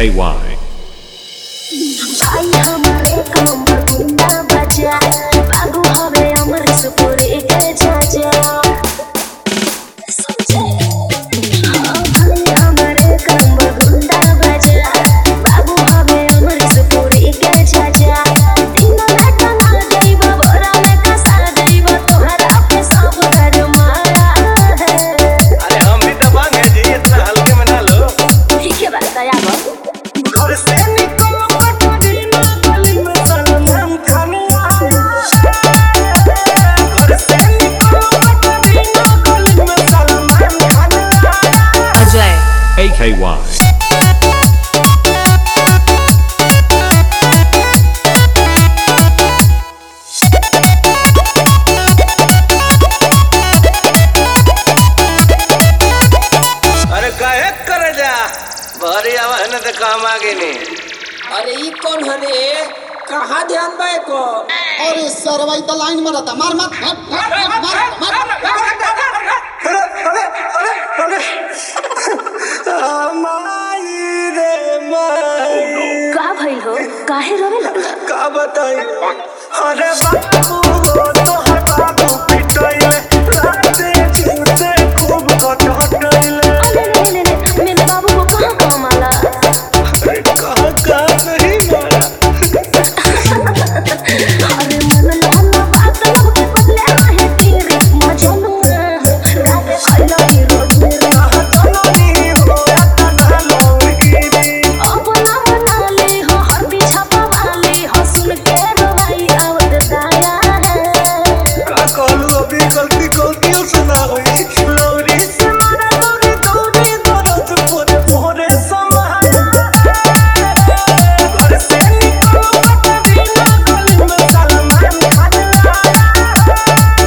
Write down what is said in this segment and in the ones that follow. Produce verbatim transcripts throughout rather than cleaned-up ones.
K Y भाई हमारे कमर गुंडा बजा बाबू हवे अमर सुपुरी के जाजा भाई हमारे कमर गुंडा बजा बाबू हवे अमर सुपुरी के जाजा दिन रात ना जाइबा बोरा में कसा जाइबा तोहरा पे सब कर मारा है। अरे हम भी तो बांग है जी, इतना हल्के में ना लो। ठीक है बात आया घर से निकलो पटरीना गली में सलमान खान आया। घर से निकलो पटरीना गली में सलमान खान आया। Ajay A K Y अरे काहे करे जा भरी आवाज न तो काम आगे नहीं। अरे ई कौन हरे कहाँ ध्यान बा को अरे सरवाई तो लाइन में रहता मार मत मार मार मार अरे अरे अरे अरे माई रे माई, का भइल हो काहे रोवे लगला का बताई। अरे बाबू हो तो हर बाबू पिटाइले राते झूठे खूब कटहटइले। अरे नहीं नहीं नहीं मेरे बाबू को कहाँ कहाँ माला अरे कहाँ कहाँ नहीं मारा। अरे मन लाना बात लब के बदले आहे तेरे मजनू राते खैला ही रोज कहाँ तो नहीं हो आता ना लौंगी। अब ना मना ले हो हर पीछा पवाले हो सुन के रोई आवत दाया है। का कहलू अभी गलती गलतियों से ना हुई। लौरी से मारा लौरी दौरी दरद पोरे पोरे समाया। घर से निकलो पटरीना गली में सलमान खान आया।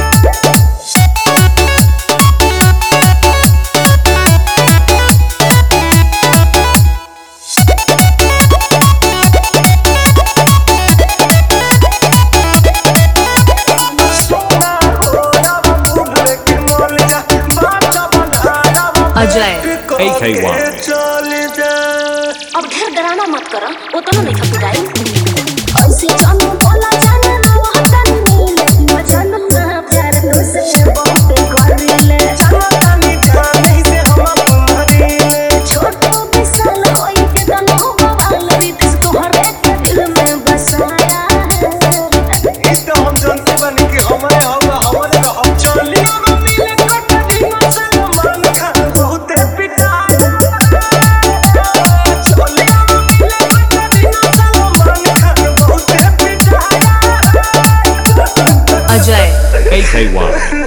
सोना हो रवा मुंह के मोल जा बाटा बंधारा Ajay A K Y चल जा। अब ढेर डराना मत करो उतना नहीं खपुदाई ऐसे जानू बोला जाने ना वहता नहीं मजनू ना प्यार तुझसे बहुत करेले चलतानी जाने से हम तुम्हारी छोटो विशाल होई के दनो बवाल रीत तोहरे के दिल में बसाया है। इस तो हम जानते बनी कि हमारे हम हमारे हम चली मिले कटरीना सलमान खान बहुत पिटाया। चली मिले कटरीना सलमान खान बहुत पिटाया। Ajay A K Y